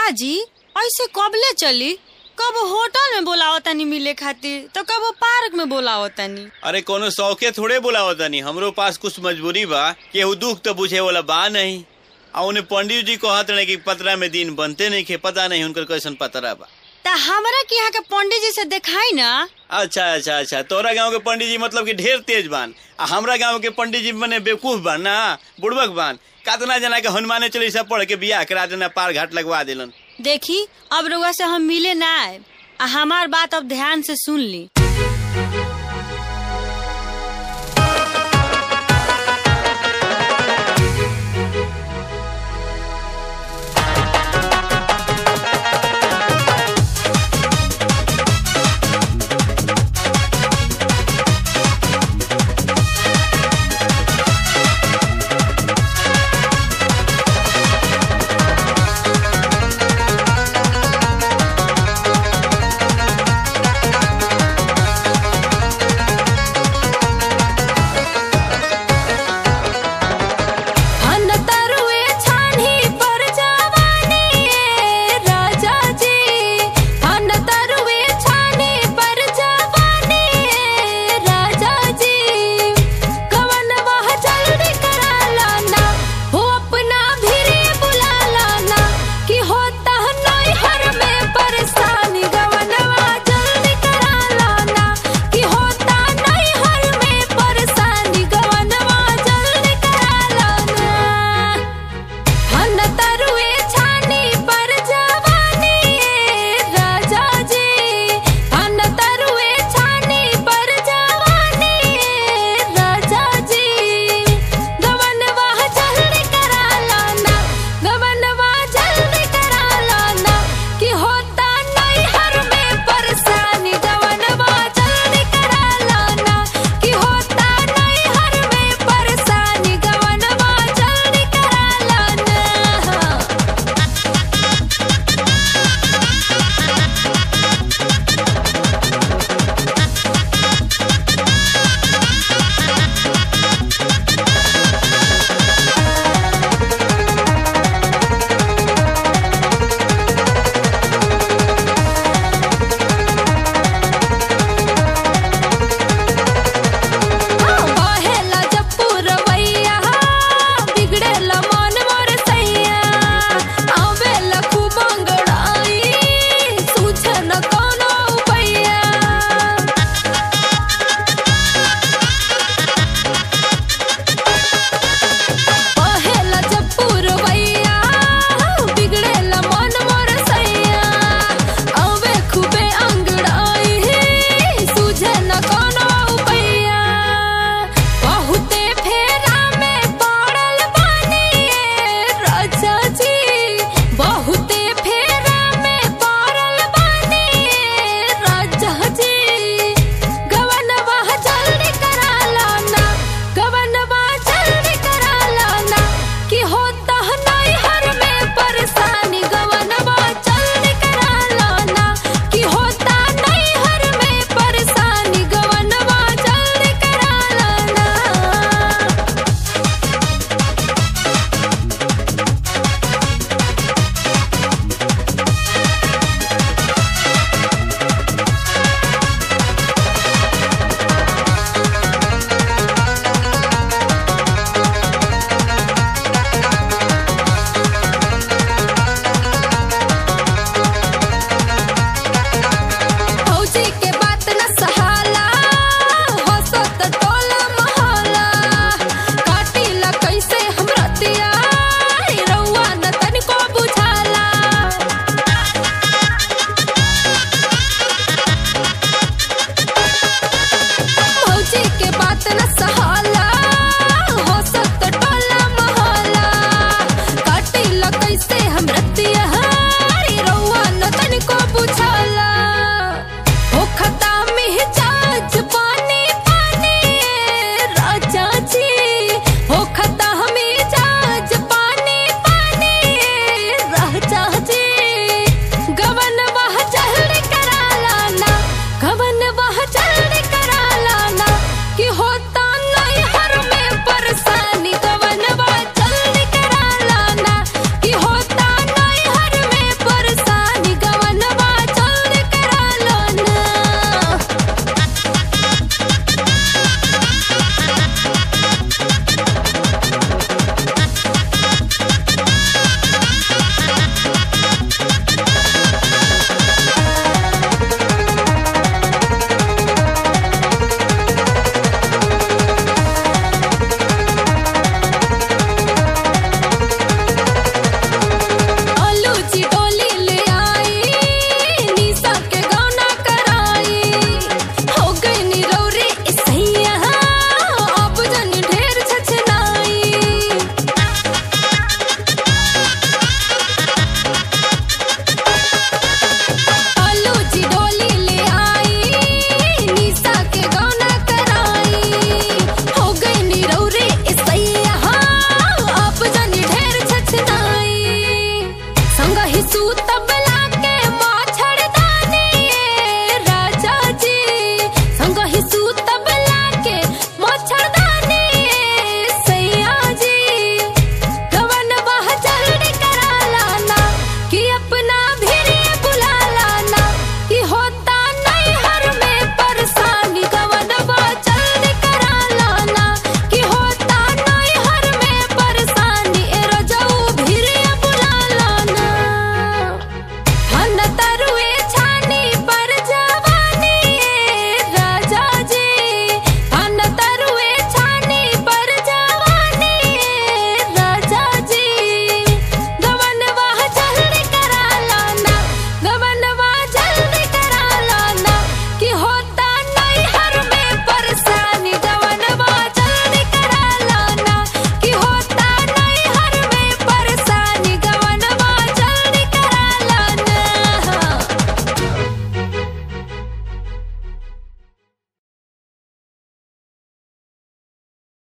काजी ऐसे कबले चली? कब होटल में बोलावतानी मिले खातिर तो कब पार्क में बोलावतानी। अरे कोनो शौके थोड़े बोलावतानी, हमरो पास कुछ मजबूरी बा। केहू दुख तो बुझे वाला बा नहीं। उन्हें पंडित जी कहत रहे कि पतरा में दिन बनते नहीं के, पता नहीं उनकर कैसन पतरा बा। ता हमरा के यहाँ के पंडित जी से दिखाई ना। अच्छा अच्छा अच्छा, तोरा गांव के पंडित जी मतलब कि ढेर तेज बान, आ हमरा गांव के पंडित जी मने बेवकूफ बान ना, बुड़बक बान। कातना जना के हनुमाने चालीसा पढ़ के बियाह करा देना, पार घाट लगवा देलन। देखी अब रउआ से हम मिले ना आए, हमार बात अब ध्यान से सुन ली। नाही सूत